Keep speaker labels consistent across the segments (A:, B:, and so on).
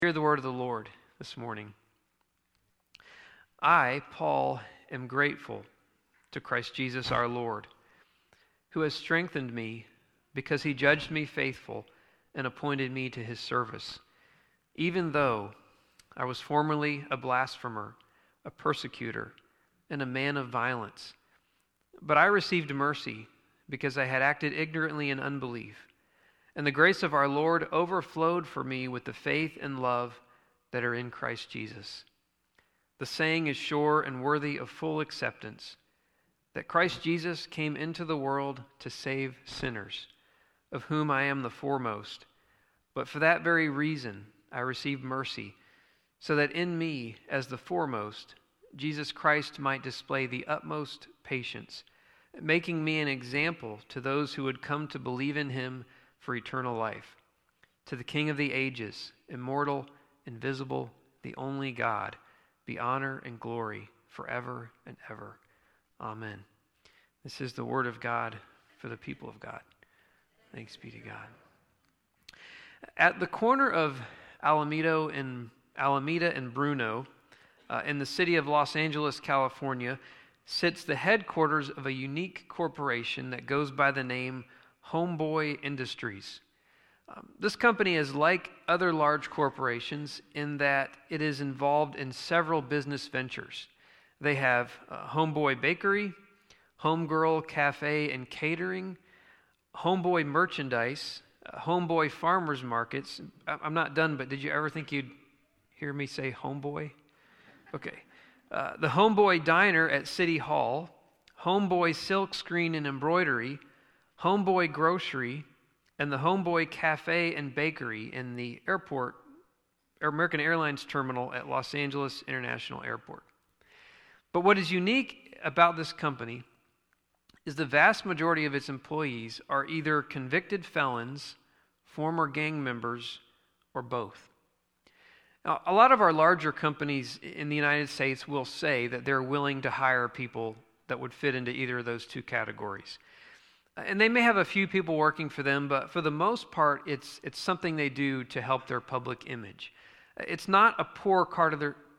A: Hear the word of the Lord this morning. I, Paul, am grateful to Christ Jesus our Lord, who has strengthened me because he judged me faithful and appointed me to his service, even though I was formerly a blasphemer, a persecutor, and a man of violence. But I received mercy because I had acted ignorantly in unbelief. And the grace of our Lord overflowed for me with the faith and love that are in Christ Jesus. The saying is sure and worthy of full acceptance, that Christ Jesus came into the world to save sinners, of whom I am the foremost. But for that very reason I received mercy, so that in me, as the foremost, Jesus Christ might display the utmost patience, making me an example to those who would come to believe in him for eternal life. To the King of the ages, immortal, invisible, the only God, be honor and glory forever and ever. Amen. This is the word of God for the people of God. Thanks be to God. At the corner of Alameda and Bruno, in the city of Los Angeles, California, sits the headquarters of a unique corporation that goes by the name Homeboy Industries. This company is like other large corporations in that it is involved in several business ventures. They have Homeboy Bakery, Homegirl Cafe and Catering, Homeboy Merchandise, Homeboy Farmers Markets. I'm not done, but did you ever think you'd hear me say Homeboy? Okay. The Homeboy Diner at City Hall, Homeboy Silk Screen and Embroidery, Homeboy Grocery, and the Homeboy Cafe and Bakery in the airport, American Airlines terminal at Los Angeles International Airport. But what is unique about this company is the vast majority of its employees are either convicted felons, former gang members, or both. Now, a lot of our larger companies in the United States will say that they're willing to hire people that would fit into either of those two categories. And they may have a few people working for them, but for the most part, it's something they do to help their public image. It's not a core part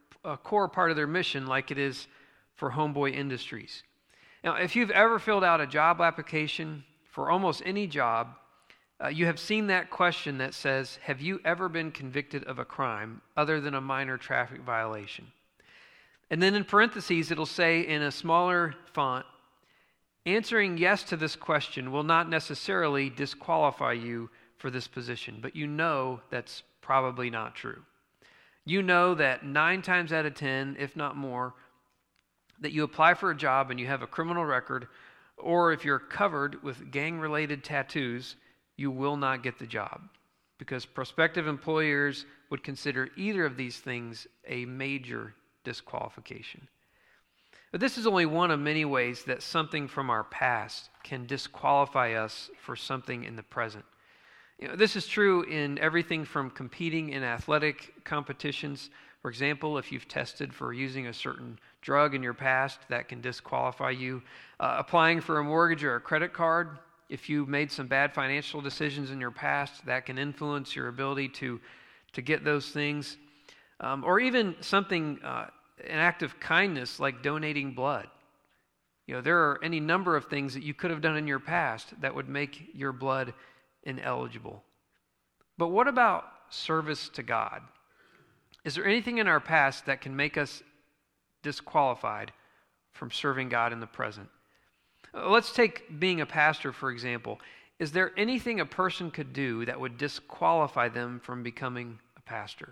A: of their mission like it is for Homeboy Industries. Now, if you've ever filled out a job application for almost any job, you have seen that question that says, have you ever been convicted of a crime other than a minor traffic violation? And then in parentheses, it'll say in a smaller font, answering yes to this question will not necessarily disqualify you for this position, but you know that's probably not true. You know that 9 times out of 10, if not more, that you apply for a job and you have a criminal record, or if you're covered with gang-related tattoos, you will not get the job, because prospective employers would consider either of these things a major disqualification. But this is only one of many ways that something from our past can disqualify us for something in the present. This is true in everything from competing in athletic competitions. For example, if you've tested for using a certain drug in your past, that can disqualify you. Applying for a mortgage or a credit card, if you made some bad financial decisions in your past, that can influence your ability to get those things. Or even something, an act of kindness like donating blood. There are any number of things that you could have done in your past that would make your blood ineligible. But what about service to God? Is there anything in our past that can make us disqualified from serving God in the present? Let's take being a pastor, for example. Is there anything a person could do that would disqualify them from becoming a pastor?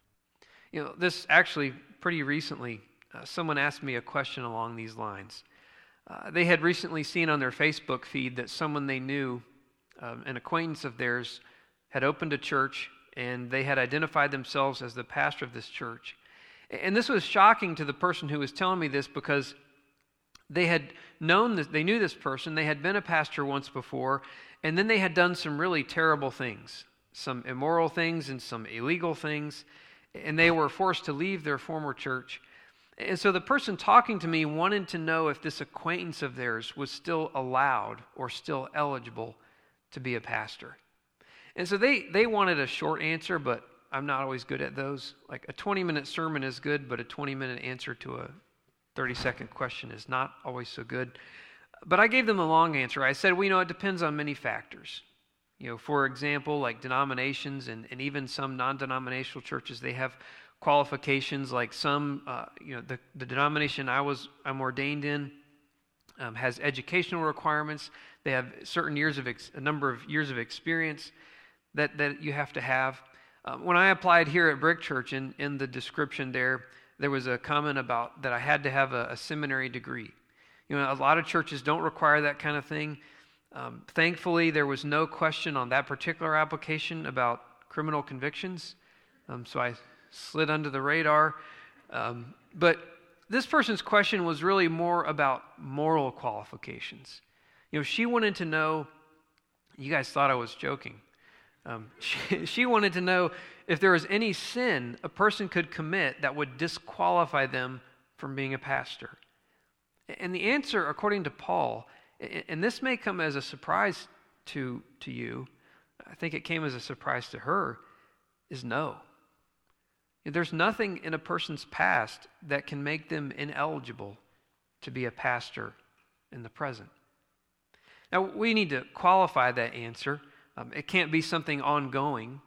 A: This actually, pretty recently, someone asked me a question along these lines. They had recently seen on their Facebook feed that someone they knew, an acquaintance of theirs, had opened a church, and they had identified themselves as the pastor of this church. And this was shocking to the person who was telling me this, because they had known that they knew this person, they had been a pastor once before, and then they had done some really terrible things, some immoral things and some illegal things, and they were forced to leave their former church. And so the person talking to me wanted to know if this acquaintance of theirs was still allowed or still eligible to be a pastor. And so they wanted a short answer, but I'm not always good at those. Like a 20-minute sermon is good, but a 20-minute answer to a 30-second question is not always so good. But I gave them a long answer. I said, well, it depends on many factors. For example, like denominations and even some non-denominational churches, they have qualifications. Like some, the denomination I'm ordained in has educational requirements. They have certain a number of years of experience that you have to have. When I applied here at Brick Church, in the description there was a comment about that I had to have a seminary degree. A lot of churches don't require that kind of thing. Thankfully, there was no question on that particular application about criminal convictions, so I slid under the radar. But this person's question was really more about moral qualifications. She wanted to know, you guys thought I was joking. She wanted to know if there was any sin a person could commit that would disqualify them from being a pastor. And the answer, according to Paul, and this may come as a surprise to you, I think it came as a surprise to her, is no. There's nothing in a person's past that can make them ineligible to be a pastor in the present. Now, we need to qualify that answer. It can't be something ongoing.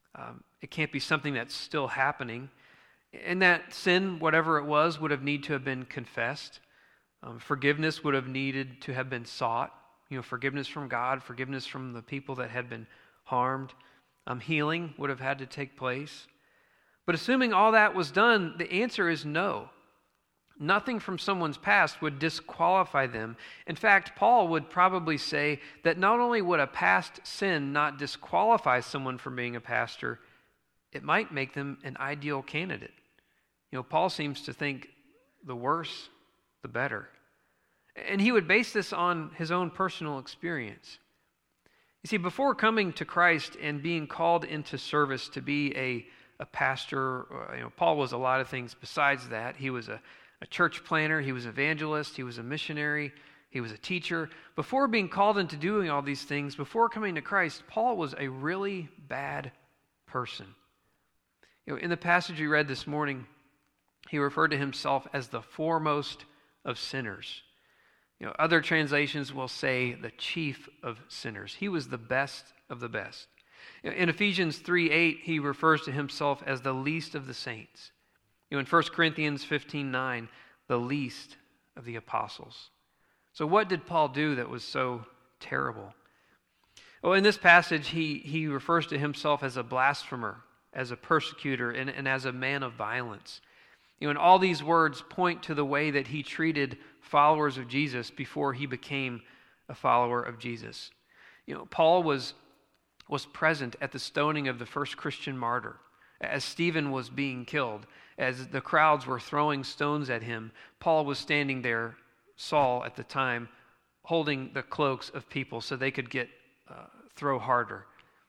A: It can't be something that's still happening. And that sin, whatever it was, would have needed to have been confessed. Forgiveness would have needed to have been sought. Forgiveness from God, forgiveness from the people that had been harmed. Healing would have had to take place. But assuming all that was done, the answer is no. Nothing from someone's past would disqualify them. In fact, Paul would probably say that not only would a past sin not disqualify someone from being a pastor, it might make them an ideal candidate. Paul seems to think the worse, the better. And he would base this on his own personal experience. You see, before coming to Christ and being called into service to be a pastor, Paul was a lot of things besides that. He was a church planner, he was an evangelist, he was a missionary, he was a teacher. Before being called into doing all these things, before coming to Christ, Paul was a really bad person. In the passage we read this morning, he referred to himself as the foremost of sinners. Other translations will say the chief of sinners. He was the best of the best. In Ephesians 3:8, he refers to himself as the least of the saints. In 1 Corinthians 15:9, the least of the apostles. So what did Paul do that was so terrible? Well, in this passage, he refers to himself as a blasphemer, as a persecutor, and as a man of violence. And all these words point to the way that he treated followers of Jesus before he became a follower of Jesus. Paul was present at the stoning of the first Christian martyr, as Stephen was being killed. As the crowds were throwing stones at him, Paul was standing there, Saul at the time, holding the cloaks of people so they could throw harder.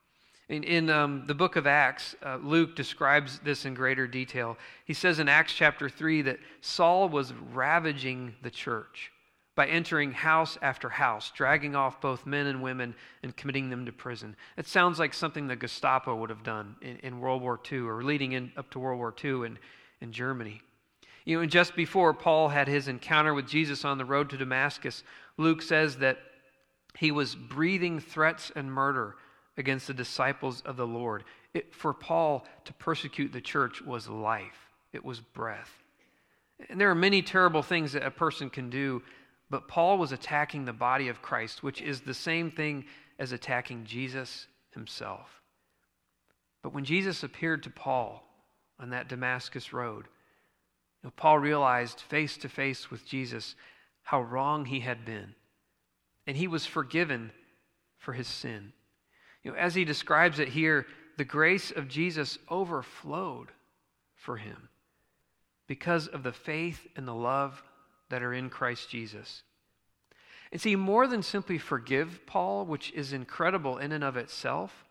A: In the book of Acts, Luke describes this in greater detail. He says in Acts chapter 3 that Saul was ravaging the church by entering house after house, dragging off both men and women and committing them to prison. It sounds like something the Gestapo would have done in World War II or leading up to World War II in Germany. And just before Paul had his encounter with Jesus on the road to Damascus, Luke says that he was breathing threats and murder against the disciples of the Lord. For Paul to persecute the church was life. It was breath. And there are many terrible things that a person can do, but Paul was attacking the body of Christ, which is the same thing as attacking Jesus himself. But when Jesus appeared to Paul on that Damascus road, Paul realized face to face with Jesus how wrong he had been, and he was forgiven for his sin. As he describes it here, the grace of Jesus overflowed for him because of the faith and the love that are in Christ Jesus. And see, more than simply forgive Paul, which is incredible in and of itself,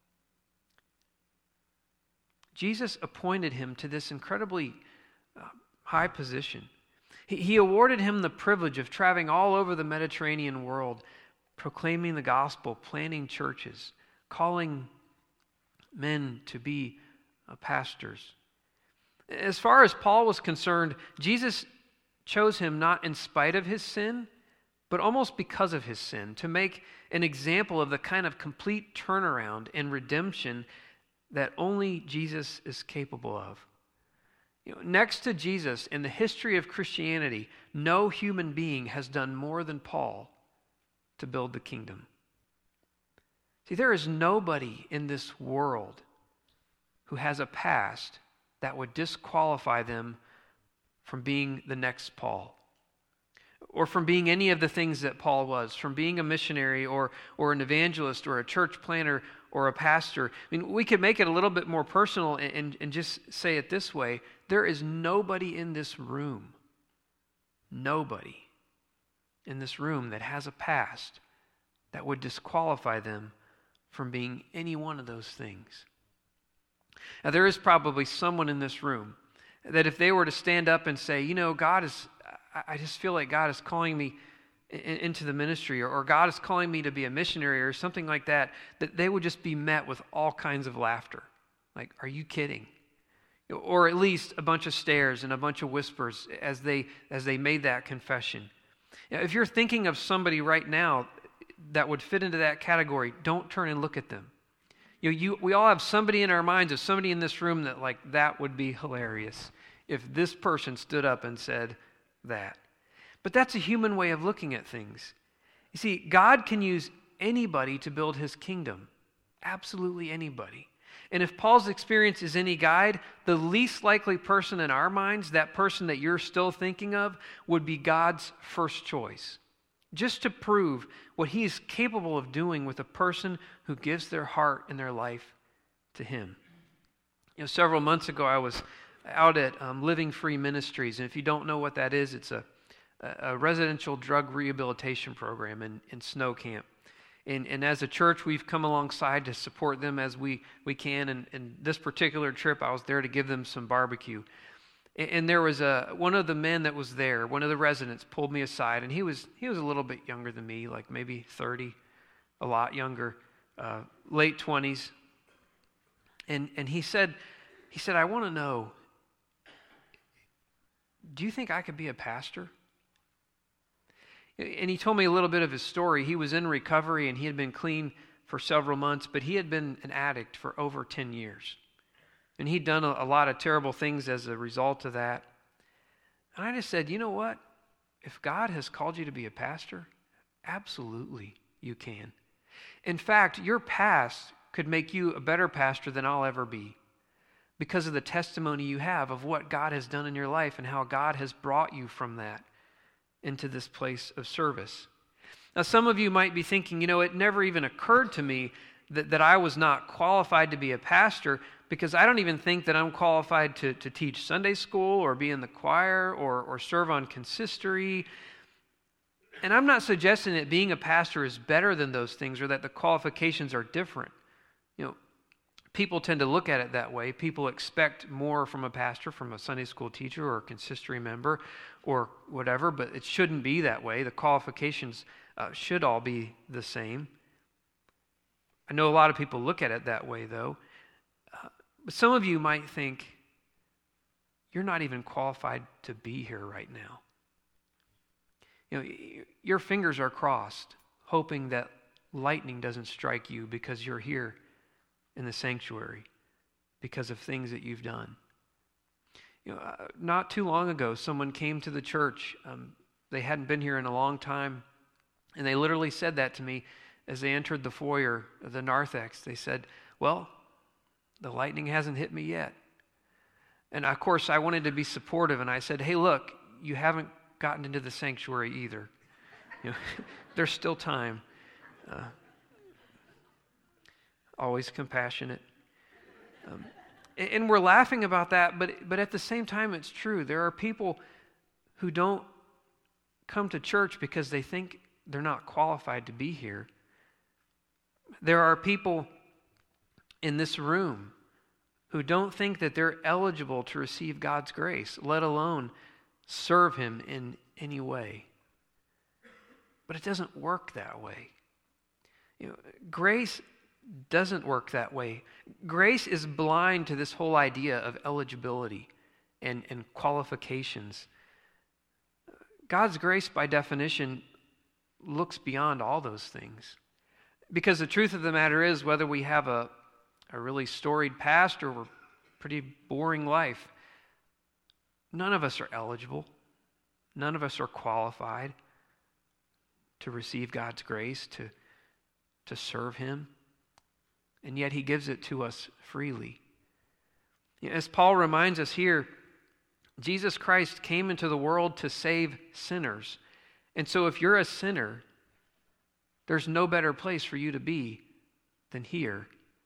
A: Jesus appointed him to this incredibly high position. He awarded him the privilege of traveling all over the Mediterranean world, proclaiming the gospel, planting churches, calling men to be pastors. As far as Paul was concerned, Jesus chose him not in spite of his sin, but almost because of his sin, to make an example of the kind of complete turnaround and redemption that only Jesus is capable of. Next to Jesus in the history of Christianity, no human being has done more than Paul to build the kingdom. See, there is nobody in this world who has a past that would disqualify them from being the next Paul, or from being any of the things that Paul was, from being a missionary or an evangelist or a church planter or a pastor. I mean, we could make it a little bit more personal and just say it this way. There is nobody in this room that has a past that would disqualify them from being any one of those things. Now, there is probably someone in this room that if they were to stand up and say, I just feel like God is calling me into the ministry, or God is calling me to be a missionary or something like that, that they would just be met with all kinds of laughter. Like, are you kidding? Or at least a bunch of stares and a bunch of whispers as they made that confession. Now, if you're thinking of somebody right now that would fit into that category, don't turn and look at them. We all have somebody in our minds, of somebody in this room that would be hilarious if this person stood up and said that. But that's a human way of looking at things. You see, God can use anybody to build his kingdom. Absolutely anybody. And if Paul's experience is any guide, the least likely person in our minds, that person that you're still thinking of, would be God's first choice. Just to prove what he is capable of doing with a person who gives their heart and their life to him. Several months ago, I was out at Living Free Ministries. And if you don't know what that is, it's a residential drug rehabilitation program in Snow Camp. And as a church, we've come alongside to support them as we can. And this particular trip, I was there to give them some barbecue. And there was one of the men that was there, one of the residents, pulled me aside, and he was a little bit younger than me, like maybe 30, a lot younger, late 20s. And he said, I want to know, do you think I could be a pastor? And he told me a little bit of his story. He was in recovery and he had been clean for several months, but he had been an addict for over 10 years. And he'd done a lot of terrible things as a result of that. And I just said, you know what? If God has called you to be a pastor, absolutely you can. In fact, your past could make you a better pastor than I'll ever be, because of the testimony you have of what God has done in your life and how God has brought you from that into this place of service. Now, some of you might be thinking, it never even occurred to me that I was not qualified to be a pastor, because I don't even think that I'm qualified to teach Sunday school or be in the choir or serve on consistory. And I'm not suggesting that being a pastor is better than those things or that the qualifications are different. People tend to look at it that way. People expect more from a pastor, from a Sunday school teacher or a consistory member or whatever, but it shouldn't be that way. The qualifications should all be the same. I know a lot of people look at it that way, though. But some of you might think, you're not even qualified to be here right now. Your fingers are crossed, hoping that lightning doesn't strike you because you're here in the sanctuary because of things that you've done. Not too long ago, someone came to the church. They hadn't been here in a long time, and they literally said that to me as they entered the foyer of the narthex. They said, well, the lightning hasn't hit me yet. And of course, I wanted to be supportive, and I said, hey, look, you haven't gotten into the sanctuary either. There's still time. Always compassionate. And we're laughing about that, but at the same time, it's true. There are people who don't come to church because they think they're not qualified to be here. There are people in this room who don't think that they're eligible to receive God's grace, let alone serve Him in any way. But it doesn't work that way. Grace doesn't work that way. Grace is blind to this whole idea of eligibility and qualifications. God's grace, by definition, looks beyond all those things. Because the truth of the matter is, whether we have a really storied past or a pretty boring life, none of us are eligible. None of us are qualified to receive God's grace, to serve Him. And yet He gives it to us freely. As Paul reminds us here, Jesus Christ came into the world to save sinners. And so if you're a sinner, there's no better place for you to be than here.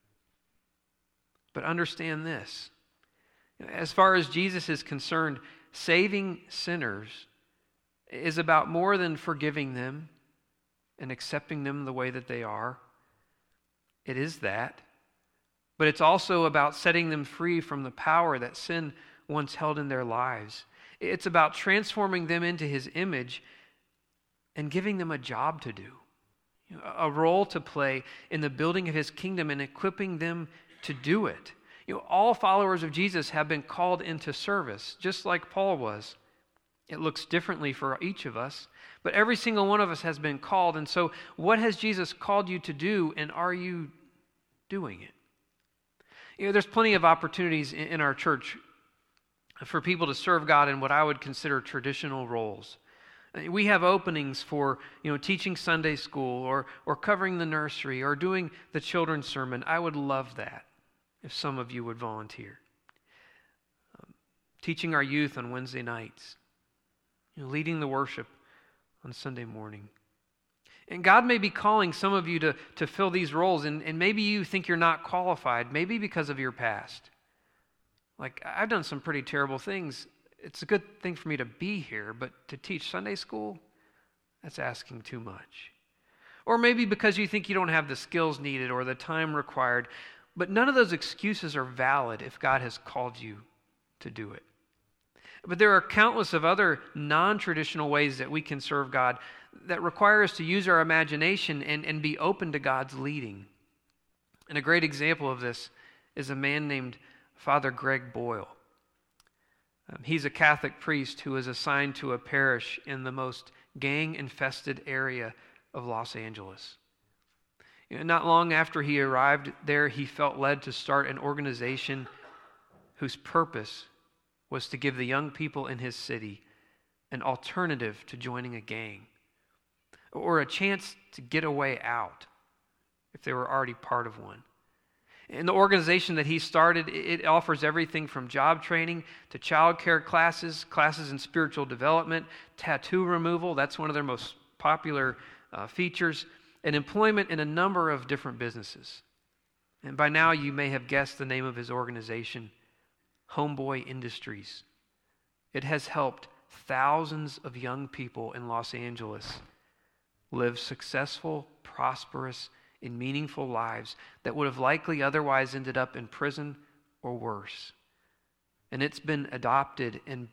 A: But understand this. As far as Jesus is concerned, saving sinners is about more than forgiving them and accepting them the way that they are. It is that. But it's also about setting them free from the power that sin once held in their lives. It's about transforming them into His image and giving them a job to do, a role to play in the building of His kingdom and equipping them to do it. All followers of Jesus have been called into service, just like Paul was. It looks differently for each of us, but every single one of us has been called. And so what has Jesus called you to do, and are you doing it? There's plenty of opportunities in our church for people to serve God in what I would consider traditional roles. We have openings for, teaching Sunday school or covering the nursery or doing the children's sermon. I would love that if some of you would volunteer. Teaching our youth on Wednesday nights. Leading the worship on Sunday morning. And God may be calling some of you to fill these roles, and maybe you think you're not qualified, maybe because of your past. Like, I've done some pretty terrible things. It's a good thing for me to be here, but to teach Sunday school, that's asking too much. Or maybe because you think you don't have the skills needed or the time required, but none of those excuses are valid if God has called you to do it. But there are countless of other non-traditional ways that we can serve God that require us to use our imagination and be open to God's leading. And a great example of this is a man named Father Greg Boyle. He's a Catholic priest who is assigned to a parish in the most gang-infested area of Los Angeles. Not long after he arrived there, he felt led to start an organization whose purpose was to give the young people in his city an alternative to joining a gang, or a chance to get a way out if they were already part of one. And the organization that he started, it offers everything from job training to child care classes in spiritual development, tattoo removal, that's one of their most popular features, and employment in a number of different businesses. And by now you may have guessed the name of his organization, Homeboy Industries. It has helped thousands of young people in Los Angeles live successful, prosperous, and meaningful lives that would have likely otherwise ended up in prison or worse. And it's been adopted and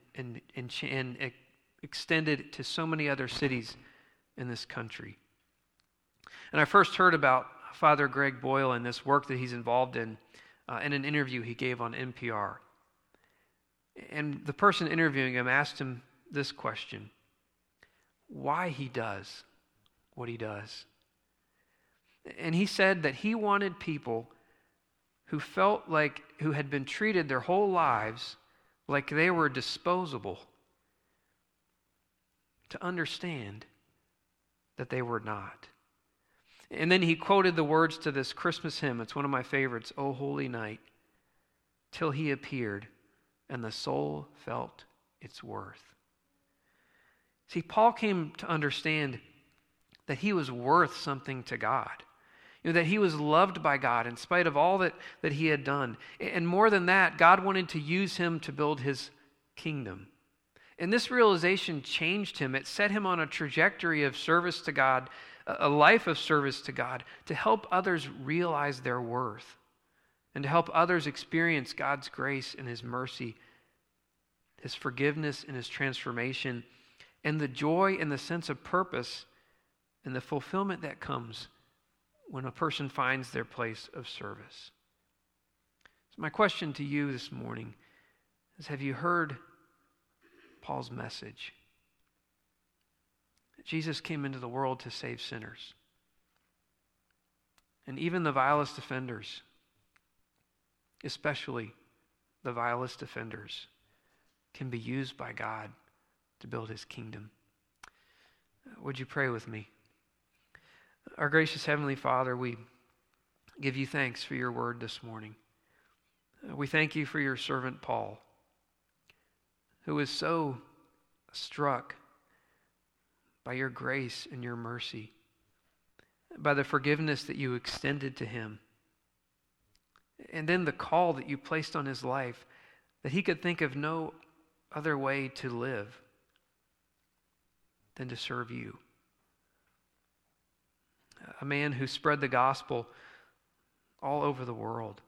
A: extended to so many other cities in this country. And I first heard about Father Greg Boyle and this work that he's involved in an interview he gave on NPR. And the person interviewing him asked him this question: why he does what he does. And he said that he wanted people who had been treated their whole lives like they were disposable to understand that they were not. And then he quoted the words to this Christmas hymn. It's one of my favorites, "O Holy Night, till he appeared, and the soul felt its worth." See, Paul came to understand that he was worth something to God. That he was loved by God in spite of all that he had done. And more than that, God wanted to use him to build His kingdom. And this realization changed him. It set him on a trajectory of service to God, a life of service to God, to help others realize their worth and to help others experience God's grace and His mercy, His forgiveness and His transformation, and the joy and the sense of purpose and the fulfillment that comes when a person finds their place of service. So my question to you this morning is, have you heard Paul's message? Jesus came into the world to save sinners. And even the vilest offenders, especially the vilest offenders, can be used by God to build his kingdom. Would you pray with me? Our gracious Heavenly Father, we give you thanks for your word this morning. We thank you for your servant Paul, who is so struck by your grace and your mercy, by the forgiveness that you extended to him, and then the call that you placed on his life, that he could think of no other way to live than to serve you. A man who spread the gospel all over the world.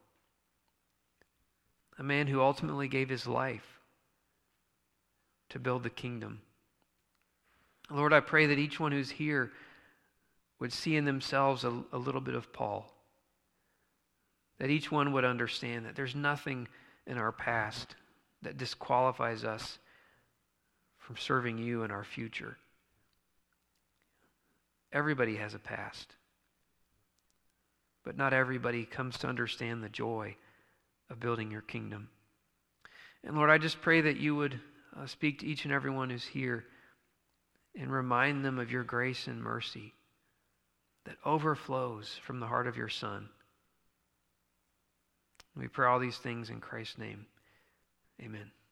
A: A man who ultimately gave his life to build the kingdom. Lord, I pray that each one who's here would see in themselves a little bit of Paul. That each one would understand that there's nothing in our past that disqualifies us from serving you in our future. Everybody has a past, but not everybody comes to understand the joy of building your kingdom. And Lord, I just pray that you would speak to each and every one who's here and remind them of your grace and mercy that overflows from the heart of your Son. We pray all these things in Christ's name. Amen.